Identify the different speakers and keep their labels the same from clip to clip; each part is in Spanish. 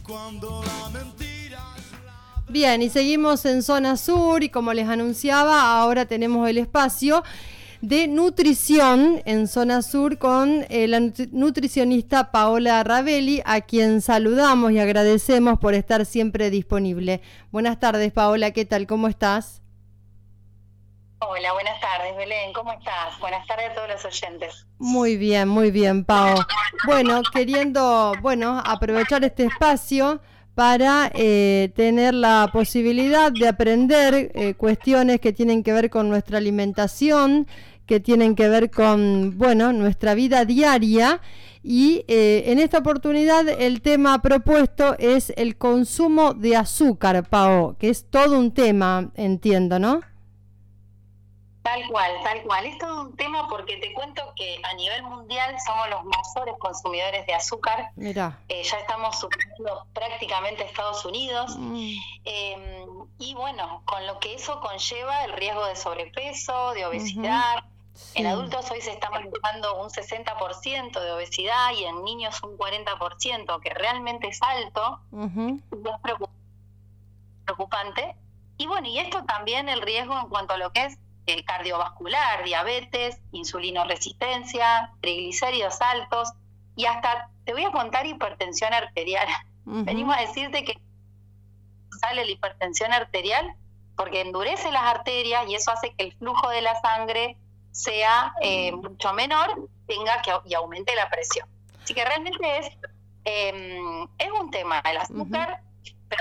Speaker 1: Bien, y seguimos en Zona Sur y como les anunciaba, ahora tenemos el espacio de nutrición en Zona Sur con la nutricionista Paola Ravelli, a quien saludamos y agradecemos por estar siempre disponible. Buenas tardes, Paola, ¿qué tal? ¿Cómo estás?
Speaker 2: Hola, buenas tardes, Belén, ¿cómo estás? Buenas tardes a todos los oyentes.
Speaker 1: Muy bien, Pao. Bueno, queriendo, aprovechar este espacio para tener la posibilidad de aprender cuestiones que tienen que ver con nuestra alimentación, que tienen que ver con, nuestra vida diaria. Y en esta oportunidad el tema propuesto es el consumo de azúcar, Pao, que es todo un tema, entiendo, ¿no?
Speaker 2: Tal cual. Es todo un tema porque te cuento que a nivel mundial somos los mayores consumidores de azúcar.
Speaker 1: Mirá.
Speaker 2: Ya estamos superando prácticamente a Estados Unidos. Y bueno, con lo que eso conlleva el riesgo de sobrepeso, de obesidad.
Speaker 1: Sí.
Speaker 2: En adultos hoy se está manejando un 60% de obesidad y en niños un 40%, que realmente es alto. Y es preocupante. Y bueno, y esto también el riesgo en cuanto a lo que es cardiovascular, diabetes, insulinoresistencia, triglicéridos altos y hasta, te voy a contar, hipertensión arterial. Venimos a decirte que sale la hipertensión arterial porque endurece las arterias y eso hace que el flujo de la sangre sea mucho menor, y aumente la presión. Así que realmente es un tema el azúcar, pero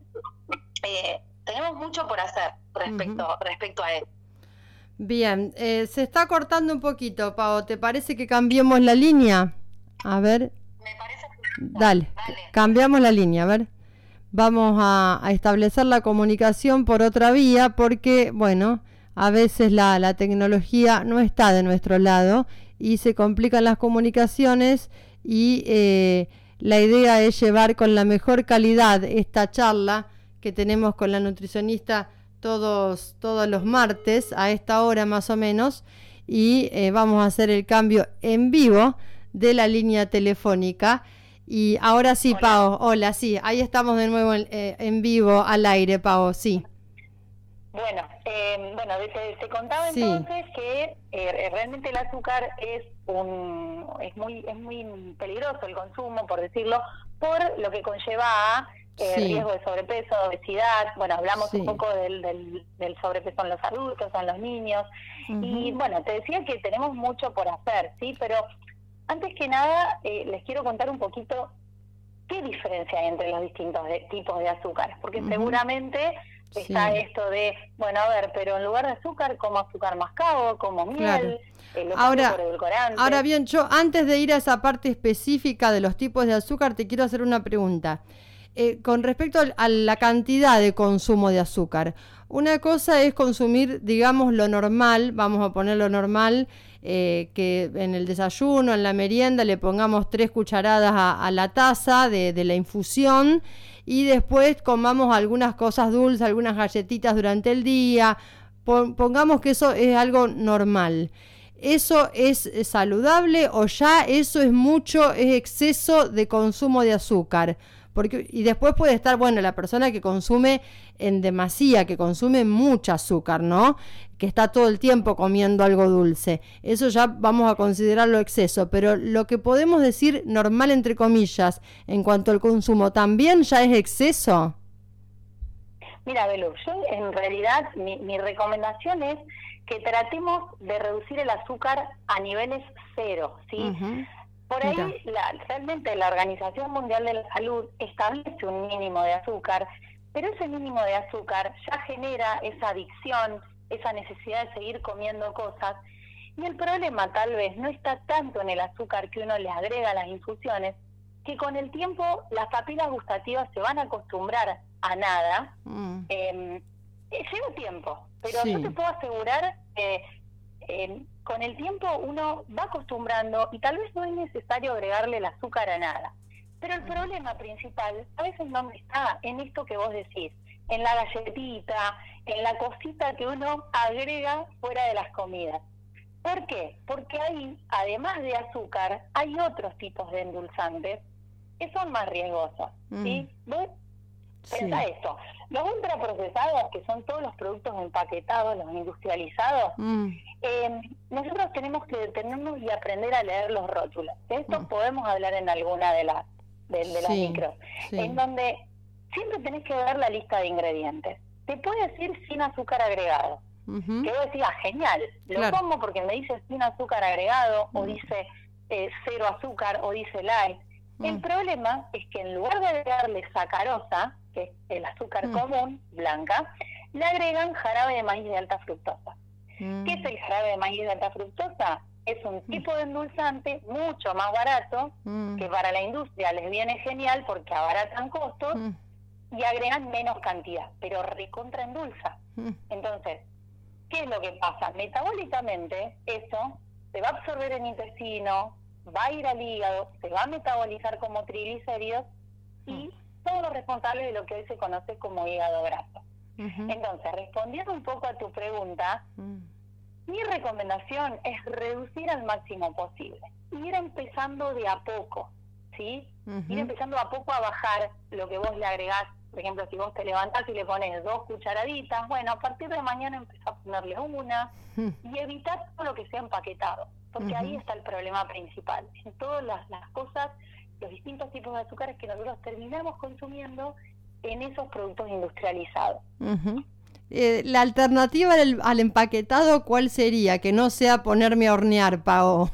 Speaker 2: tenemos mucho por hacer respecto a él.
Speaker 1: Bien, se está cortando un poquito, Pao. ¿Te parece que cambiemos la línea? A ver.
Speaker 2: Me parece que...
Speaker 1: Dale, cambiamos la línea, a ver. Vamos a establecer la comunicación por otra vía porque, a veces la tecnología no está de nuestro lado y se complican las comunicaciones y la idea es llevar con la mejor calidad esta charla que tenemos con la nutricionista todos los martes a esta hora más o menos y vamos a hacer el cambio en vivo de la línea telefónica y ahora sí, hola. Pao, hola, sí, ahí estamos de nuevo en vivo al aire, Pao, sí.
Speaker 2: Bueno, te contaba entonces que realmente el azúcar es muy peligroso el consumo, por decirlo, por lo que conlleva a riesgo de sobrepeso, obesidad. Bueno, hablamos un poco del sobrepeso en los adultos, en los niños. Y bueno, te decía que tenemos mucho por hacer, ¿sí? Pero antes que nada, les quiero contar un poquito qué diferencia hay entre los distintos tipos de azúcar. Porque seguramente está esto de, pero en lugar de azúcar, como azúcar mascabo, como miel,
Speaker 1: ahora bien, yo antes de ir a esa parte específica de los tipos de azúcar, te quiero hacer una pregunta. Con respecto a la cantidad de consumo de azúcar, una cosa es consumir, digamos, lo normal, vamos a poner lo normal, que en el desayuno, en la merienda, le pongamos 3 cucharadas a la taza de la infusión y después comamos algunas cosas dulces, algunas galletitas durante el día, pongamos que eso es algo normal. ¿Eso es saludable o ya eso es exceso de consumo de azúcar? Y después puede estar, la persona que consume en demasía, que consume mucha azúcar, ¿no? Que está todo el tiempo comiendo algo dulce. Eso ya vamos a considerarlo exceso, pero lo que podemos decir normal, entre comillas, en cuanto al consumo, ¿también ya es exceso?
Speaker 2: Mira, Belu, yo en realidad mi recomendación es que tratemos de reducir el azúcar a niveles cero, ¿sí? Por ahí, realmente la Organización Mundial de la Salud establece un mínimo de azúcar, pero ese mínimo de azúcar ya genera esa adicción, esa necesidad de seguir comiendo cosas, y el problema tal vez no está tanto en el azúcar que uno le agrega a las infusiones, que con el tiempo las papilas gustativas se van a acostumbrar a nada. Lleva tiempo, pero yo te puedo asegurar que con el tiempo uno va acostumbrando y tal vez no es necesario agregarle el azúcar a nada. Pero el problema principal a veces no está en esto que vos decís, en la galletita, en la cosita que uno agrega fuera de las comidas. ¿Por qué? Porque ahí, además de azúcar, hay otros tipos de endulzantes que son más riesgosos. ¿Sí? ¿Vos? Pensá esto, los ultraprocesados, que son todos los productos empaquetados, los industrializados, nosotros tenemos que detenernos y aprender a leer los rótulos. De esto podemos hablar en alguna de las micros, en donde siempre tenés que ver la lista de ingredientes. Te puede decir sin azúcar agregado, que vos decís, genial, lo como porque me dice sin azúcar agregado, o dice cero azúcar, o dice light. El problema es que en lugar de agregarle sacarosa, que es el azúcar común, blanca, le agregan jarabe de maíz de alta fructosa. ¿Qué es el jarabe de maíz de alta fructosa? Es un tipo de endulzante mucho más barato, que para la industria les viene genial porque abaratan costos y agregan menos cantidad, pero recontra endulza. Entonces, ¿qué es lo que pasa? Metabólicamente, eso se va a absorber en el intestino, va a ir al hígado, se va a metabolizar como triglicéridos y son los responsables de lo que hoy se conoce como hígado graso. Entonces, respondiendo un poco a tu pregunta, mi recomendación es reducir al máximo posible, ir empezando de a poco, ¿sí? Ir empezando a poco a bajar lo que vos le agregás. Por ejemplo, si vos te levantás y le pones 2 cucharaditas, bueno, a partir de mañana empezás a ponerle 1 y evitar todo lo que sea empaquetado, porque ahí está el problema principal. En todas las cosas, los distintos tipos de azúcares que nosotros terminamos consumiendo en esos productos industrializados.
Speaker 1: La alternativa al empaquetado, ¿cuál sería? Que no sea ponerme a hornear, Pao.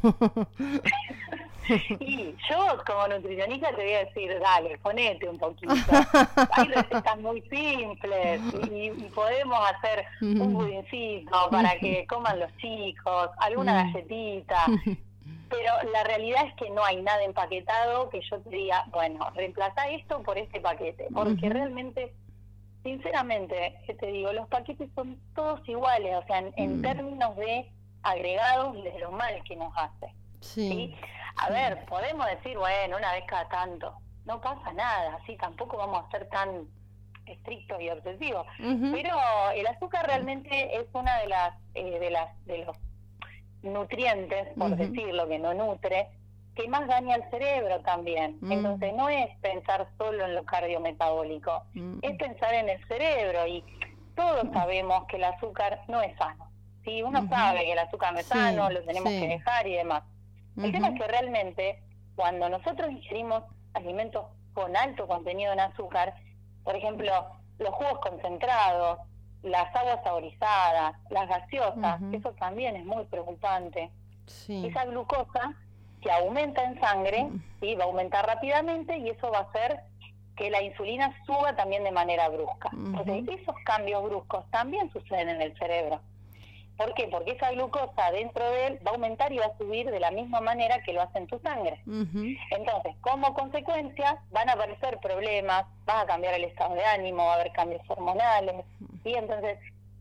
Speaker 2: Y yo, como nutricionista, te voy a decir, dale, ponete un poquito. Hay recetas muy simples y podemos hacer un budincito para que coman los chicos, alguna galletita. Pero la realidad es que no hay nada empaquetado que yo te diga, bueno, reemplazá esto por este paquete. Porque realmente, sinceramente, te digo, los paquetes son todos iguales. O sea, en términos de agregados, de lo mal que nos hace. ¿Sí? A ver, podemos decir, bueno, una vez cada tanto, no pasa nada, así tampoco vamos a ser tan estrictos y obsesivos, pero el azúcar realmente es una de los nutrientes, por decirlo, que no nutre, que más daña al cerebro también. Entonces no es pensar solo en lo cardiometabólico, es pensar en el cerebro, y todos sabemos que el azúcar no es sano. Si uno sabe que el azúcar no es sano, lo tenemos que dejar y demás. El tema es que realmente, cuando nosotros ingerimos alimentos con alto contenido en azúcar, por ejemplo, los jugos concentrados, las aguas saborizadas, las gaseosas, eso también es muy preocupante. Esa glucosa que aumenta en sangre, ¿sí? Va a aumentar rápidamente y eso va a hacer que la insulina suba también de manera brusca. Entonces, esos cambios bruscos también suceden en el cerebro. ¿Por qué? Porque esa glucosa dentro de él va a aumentar y va a subir de la misma manera que lo hace en tu sangre. Entonces, como consecuencia, van a aparecer problemas, vas a cambiar el estado de ánimo, va a haber cambios hormonales, ¿sí? Entonces,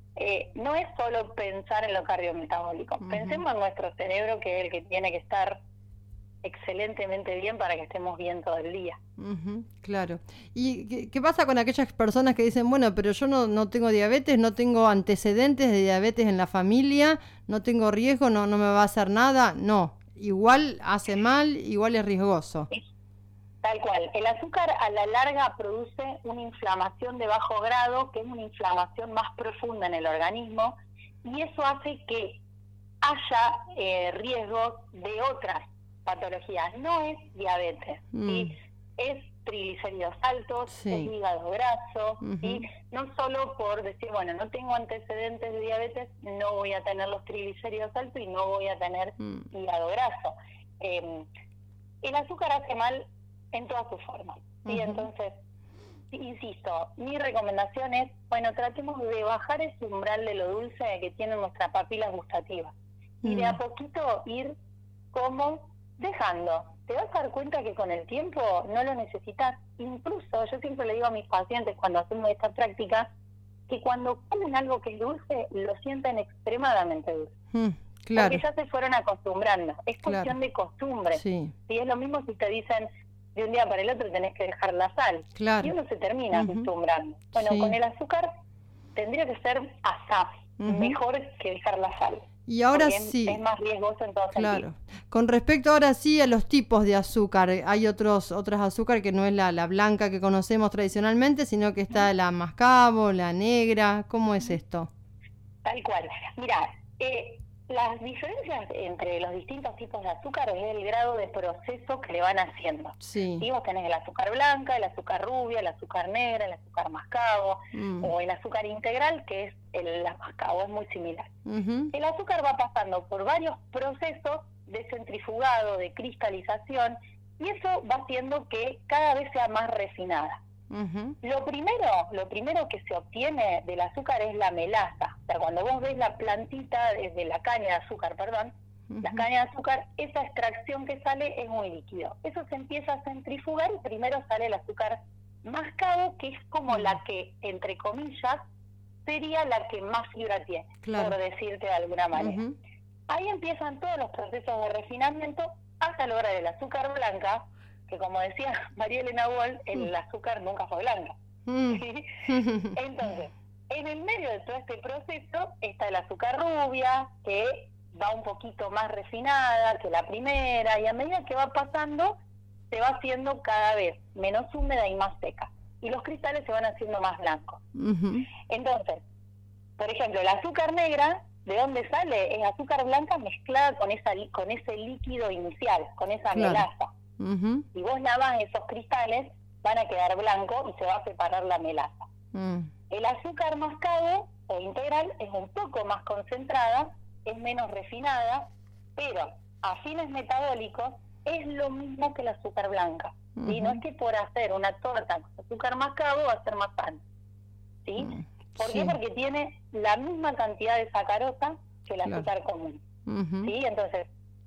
Speaker 2: no es solo pensar en lo cardiometabólico. Pensemos en nuestro cerebro, que es el que tiene que estar excelentemente bien para que estemos bien todo el día.
Speaker 1: Claro. ¿Y qué pasa con aquellas personas que dicen, bueno, pero yo no tengo diabetes, no tengo antecedentes de diabetes en la familia, no tengo riesgo, no me va a hacer nada? No, igual hace mal, igual es riesgoso.
Speaker 2: Tal cual. El azúcar a la larga produce una inflamación de bajo grado, que es una inflamación más profunda en el organismo, y eso hace que haya riesgos de otras patologías. No es diabetes, ¿sí? Es triglicéridos altos, es hígado graso, ¿sí? No solo por decir, bueno, no tengo antecedentes de diabetes, no voy a tener los triglicéridos altos y no voy a tener hígado graso. El azúcar hace mal en todas sus formas, ¿sí? Entonces, insisto, mi recomendación es, bueno, tratemos de bajar ese umbral de lo dulce que tienen nuestras papilas gustativas y de a poquito ir como dejando. Te vas a dar cuenta que con el tiempo no lo necesitas. Incluso yo siempre le digo a mis pacientes cuando hacemos esta práctica que cuando comen algo que es dulce lo sienten extremadamente dulce.
Speaker 1: Claro.
Speaker 2: Porque ya se fueron acostumbrando. Es cuestión de costumbre. Sí. Y es lo mismo si te dicen de un día para el otro tenés que dejar la sal.
Speaker 1: Claro.
Speaker 2: Y uno se termina acostumbrando. Bueno, con el azúcar tendría que ser asá, mejor que dejar la sal.
Speaker 1: Y ahora sí.
Speaker 2: Es más riesgoso en todo
Speaker 1: claro.
Speaker 2: sentido.
Speaker 1: Con respecto ahora sí a los tipos de azúcar, hay otras azúcar que no es la blanca que conocemos tradicionalmente, sino que está la mascabo, la negra. ¿Cómo es esto?
Speaker 2: Tal cual. Mira, las diferencias entre los distintos tipos de azúcar es el grado de proceso que le van haciendo.
Speaker 1: Sí.
Speaker 2: Y vos tenés el azúcar blanca, el azúcar rubia, el azúcar negra, el azúcar mascabo, o el azúcar integral, que es el mascabo, es muy similar. El azúcar va pasando por varios procesos de centrifugado, de cristalización, y eso va haciendo que cada vez sea más refinada. Lo primero que se obtiene del azúcar es la melaza. O sea, cuando vos ves la plantita desde la caña de azúcar, la caña de azúcar, esa extracción que sale es un líquido. Eso se empieza a centrifugar y primero sale el azúcar mascabo, que es como la que, entre comillas, sería la que más fibra tiene, por decirte de alguna manera. Ahí empiezan todos los procesos de refinamiento hasta lograr el azúcar blanca, que como decía María Elena Wall, el azúcar nunca fue blanca. ¿Sí? Entonces, en el medio de todo este proceso está el azúcar rubia, que va un poquito más refinada que la primera, y a medida que va pasando, se va haciendo cada vez menos húmeda y más seca. Y los cristales se van haciendo más blancos. Entonces, por ejemplo, el azúcar negra, ¿de dónde sale? Es azúcar blanca mezclada con ese líquido inicial, con esa melaza. Si vos lavas esos cristales, van a quedar blancos y se va a separar la melaza. El azúcar mascabo o integral es un poco más concentrada, es menos refinada, pero a fines metabólicos es lo mismo que el azúcar blanca. ¿Sí? No es que por hacer una torta con azúcar mascabo va a ser más sana. ¿Sí? ¿Por qué? Porque tiene la misma cantidad de sacarosa que el azúcar común. ¿Sí? Entonces,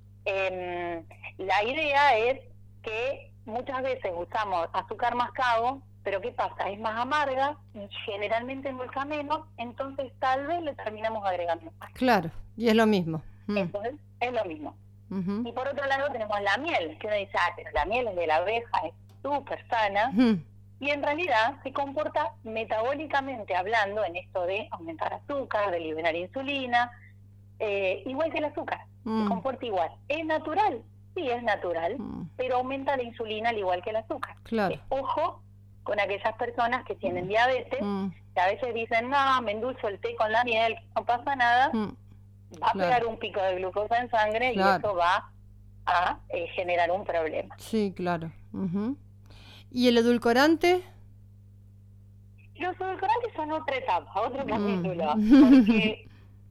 Speaker 2: la idea es que muchas veces usamos azúcar mascabo, pero ¿qué pasa? Es más amarga y generalmente endulza menos, entonces tal vez le terminamos agregando más.
Speaker 1: Claro, y es lo mismo.
Speaker 2: Entonces, es lo mismo. Y por otro lado tenemos la miel, que uno dice, pero la miel es de la abeja, es súper sana, y en realidad se comporta metabólicamente hablando en esto de aumentar azúcar, de liberar insulina, igual que el azúcar, se comporta igual. ¿Es natural? Sí, es natural, pero aumenta la insulina al igual que el azúcar.
Speaker 1: Claro.
Speaker 2: Ojo con aquellas personas que tienen diabetes, que a veces dicen, no, me endulzo el té con la miel, no pasa nada, va a pegar un pico de glucosa en sangre y eso va a generar un problema.
Speaker 1: Sí, claro. ¿Y el edulcorante?
Speaker 2: Los edulcorantes son otra etapa, otro capítulo, porque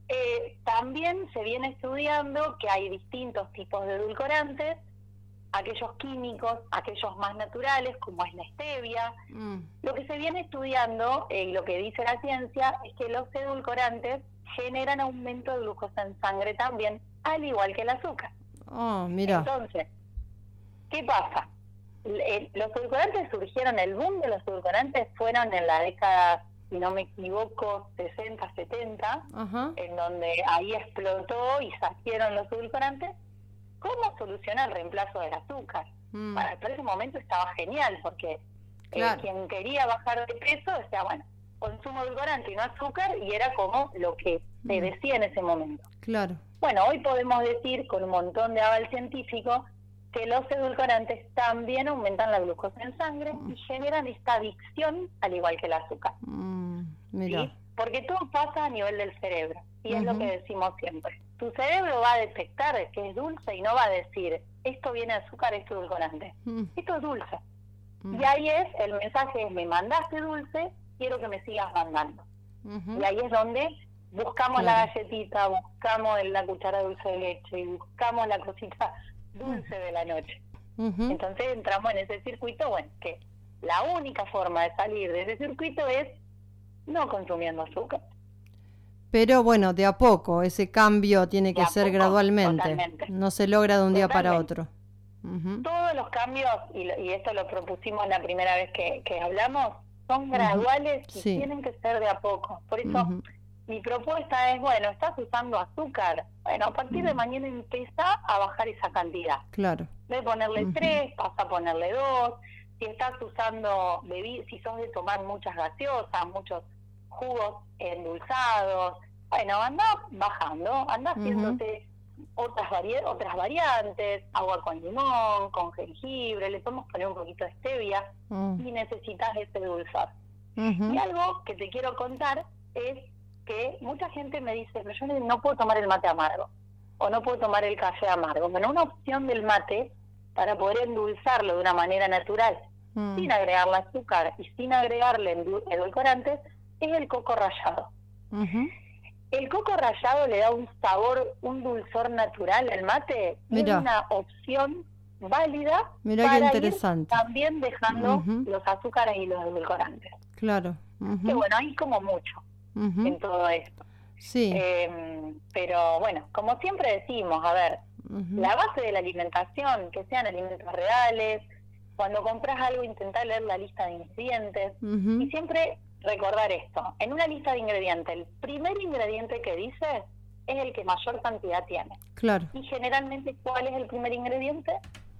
Speaker 2: también se viene estudiando que hay distintos tipos de edulcorantes, aquellos químicos, aquellos más naturales, como es la stevia. Lo que se viene estudiando, y lo que dice la ciencia, es que los edulcorantes generan aumento de glucosa en sangre también, al igual que el azúcar.
Speaker 1: Mira.
Speaker 2: Entonces, ¿qué pasa? Los edulcorantes surgieron, el boom de los edulcorantes fueron en la década, si no me equivoco, 60, 70, en donde ahí explotó y salieron los edulcorantes. ¿Cómo soluciona el reemplazo del azúcar? Para ese momento estaba genial, porque quien quería bajar de peso decía, bueno, consumo edulcorante y no azúcar, y era como lo que se decía en ese momento.
Speaker 1: Claro.
Speaker 2: Bueno, hoy podemos decir, con un montón de aval científico, que los edulcorantes también aumentan la glucosa en sangre y generan esta adicción al igual que el azúcar.
Speaker 1: Mira.
Speaker 2: ¿Sí? Porque todo pasa a nivel del cerebro, y es lo que decimos siempre. Tu cerebro va a detectar que es dulce y no va a decir, esto viene de azúcar, esto es edulcorante. Esto es dulce. Y ahí el mensaje es, me mandaste dulce, quiero que me sigas mandando. Y ahí es donde buscamos la galletita, buscamos la cuchara dulce de leche y buscamos la cosita dulce de la noche. Entonces entramos en ese circuito, bueno, que la única forma de salir de ese circuito es no consumiendo azúcar.
Speaker 1: Pero bueno, de a poco, ese cambio tiene que ser gradualmente. Totalmente. No se logra de un día para otro.
Speaker 2: Todos los cambios, y esto lo propusimos la primera vez que hablamos, son graduales y tienen que ser de a poco. Por eso mi propuesta es, bueno, estás usando azúcar, bueno, a partir de mañana empieza a bajar esa cantidad.
Speaker 1: Claro.
Speaker 2: De ponerle 3, pasa a ponerle 2. Si estás usando bebidas, si sos de tomar muchas gaseosas, muchos jugos endulzados, bueno, anda bajando, anda haciéndote otras variantes, agua con limón, con jengibre, le podemos poner un poquito de stevia y necesitas ese dulzor. Y algo que te quiero contar es que mucha gente me dice, pero yo no puedo tomar el mate amargo, o no puedo tomar el café amargo. Bueno, una opción del mate, para poder endulzarlo de una manera natural, sin agregarle azúcar y sin agregarle edulcorantes, es el coco rallado. El coco rallado le da un sabor, un dulzor natural al mate.
Speaker 1: Mirá.
Speaker 2: Es una opción válida.
Speaker 1: Mirá
Speaker 2: para
Speaker 1: qué interesante.
Speaker 2: ir también dejando los azúcares y los edulcorantes.
Speaker 1: Claro.
Speaker 2: Que bueno, hay como mucho en todo esto.
Speaker 1: Sí.
Speaker 2: Pero bueno, como siempre decimos, a ver, la base de la alimentación, que sean alimentos reales. Cuando compras algo, intentá leer la lista de ingredientes. Y siempre recordar esto. En una lista de ingredientes, el primer ingrediente que dice es el que mayor cantidad tiene.
Speaker 1: Claro.
Speaker 2: Y generalmente, ¿cuál es el primer ingrediente?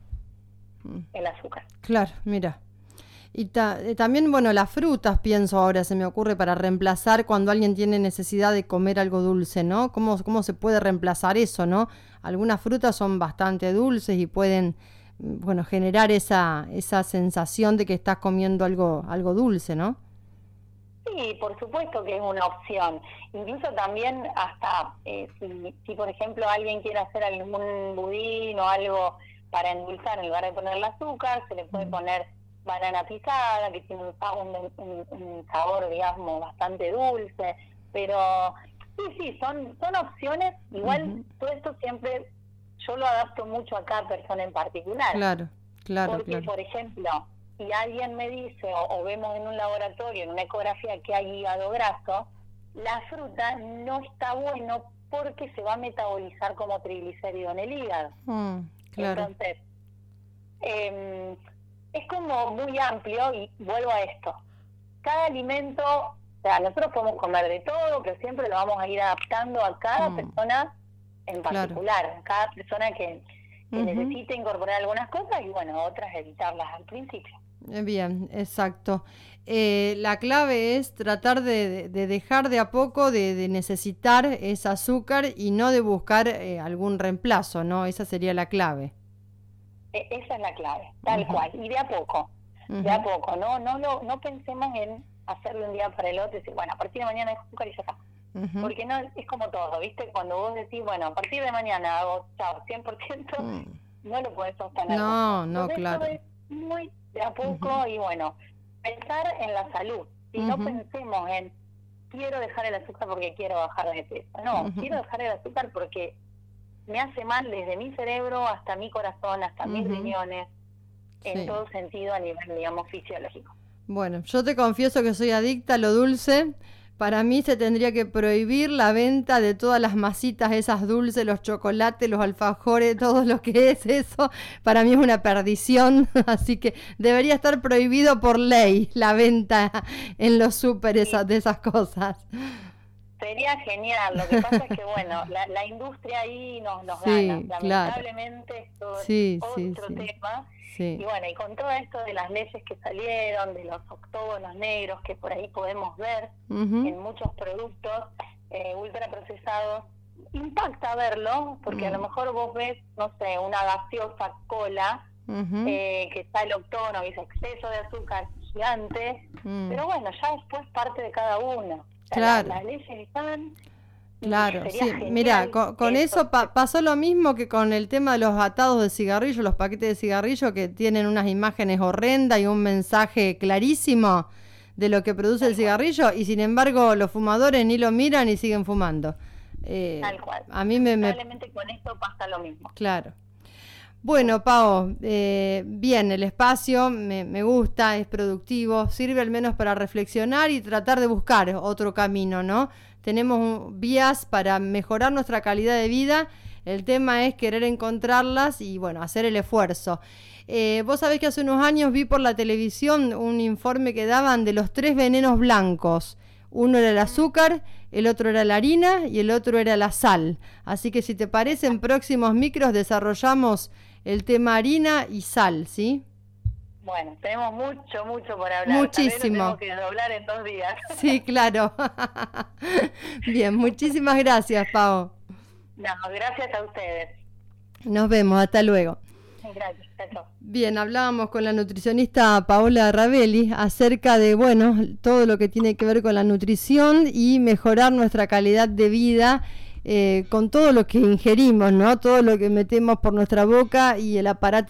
Speaker 2: El azúcar.
Speaker 1: Claro, mira. Y también, bueno, las frutas, pienso ahora, se me ocurre, para reemplazar cuando alguien tiene necesidad de comer algo dulce, ¿no? ¿Cómo se puede reemplazar eso, no? Algunas frutas son bastante dulces y pueden, bueno, generar esa sensación de que estás comiendo algo dulce, ¿no?
Speaker 2: Sí, por supuesto que es una opción. Incluso también hasta si por ejemplo alguien quiere hacer algún budín o algo para endulzar, en lugar de ponerle azúcar, se le puede poner banana pisada, que tiene un sabor, digamos, bastante dulce. Pero sí, son opciones. Igual todo esto siempre yo lo adapto mucho a cada persona en particular.
Speaker 1: Claro.
Speaker 2: Porque, por ejemplo, si alguien me dice, o vemos en un laboratorio, en una ecografía, que hay hígado graso, la fruta no está bueno porque se va a metabolizar como triglicérido en el hígado.
Speaker 1: Claro.
Speaker 2: Entonces, es como muy amplio, y vuelvo a esto. Cada alimento, o sea, nosotros podemos comer de todo, pero siempre lo vamos a ir adaptando a cada persona en particular, a cada persona que necesite incorporar algunas cosas y, bueno, otras evitarlas al principio.
Speaker 1: Bien, exacto. La clave es tratar de dejar de a poco de necesitar ese azúcar y no de buscar algún reemplazo, ¿no? Esa sería la clave.
Speaker 2: Esa es la clave, tal cual. Y de a poco, no pensemos en hacerlo de un día para el otro y decir, bueno, a partir de mañana es azúcar y ya está. Porque no es como todo, ¿viste? Cuando vos decís, bueno, a partir de mañana hago, chao, 100%, no lo podés sostener.
Speaker 1: No,
Speaker 2: entonces,
Speaker 1: claro.
Speaker 2: Eso es muy de a poco y, bueno, pensar en la salud. Y no pensemos en, quiero dejar el azúcar porque quiero bajar de peso. No, quiero dejar el azúcar porque me hace mal desde mi cerebro hasta mi corazón, hasta mis riñones, en todo sentido a nivel, digamos, fisiológico.
Speaker 1: Bueno, yo te confieso que soy adicta a lo dulce. Para mí se tendría que prohibir la venta de todas las masitas esas dulces, los chocolates, los alfajores, todo lo que es eso. Para mí es una perdición, así que debería estar prohibido por ley la venta en los súper de esas cosas.
Speaker 2: Sería genial, lo que pasa es que, bueno, la industria ahí nos gana. Lamentablemente esto es otro tema. Sí. Y bueno, y con todo esto de las leyes que salieron, de los octógonos negros que por ahí podemos ver en muchos productos ultraprocesados, impacta verlo, porque a lo mejor vos ves, no sé, una gaseosa cola, que está el octógono, que es exceso de azúcar gigante, pero bueno, ya después parte de cada uno. O sea, las leyes están...
Speaker 1: Claro, sí. Mira, con eso pasó lo mismo que con el tema de los atados de cigarrillo, los paquetes de cigarrillo que tienen unas imágenes horrendas y un mensaje clarísimo de lo que produce el cigarrillo, y sin embargo los fumadores ni lo miran y siguen fumando.
Speaker 2: Tal cual.
Speaker 1: A mí
Speaker 2: Probablemente con esto pasa lo mismo.
Speaker 1: Claro. Bueno, Pao, bien, el espacio me gusta, es productivo, sirve al menos para reflexionar y tratar de buscar otro camino, ¿no? Tenemos vías para mejorar nuestra calidad de vida, el tema es querer encontrarlas y, bueno, hacer el esfuerzo. Vos sabés que hace unos años vi por la televisión un informe que daban de los 3 venenos blancos. Uno era el azúcar, el otro era la harina y el otro era la sal. Así que si te parece, en próximos micros desarrollamos el tema harina y sal, ¿sí?
Speaker 2: Bueno, tenemos mucho por hablar.
Speaker 1: Muchísimo.
Speaker 2: Tenemos que doblar en 2 días.
Speaker 1: Sí, claro. Bien, muchísimas gracias, Pau.
Speaker 2: No, gracias a ustedes.
Speaker 1: Nos vemos, hasta luego.
Speaker 2: Gracias, chao.
Speaker 1: Bien, hablábamos con la nutricionista Paola Ravelli acerca de, bueno, todo lo que tiene que ver con la nutrición y mejorar nuestra calidad de vida con todo lo que ingerimos, ¿no? Todo lo que metemos por nuestra boca y el aparato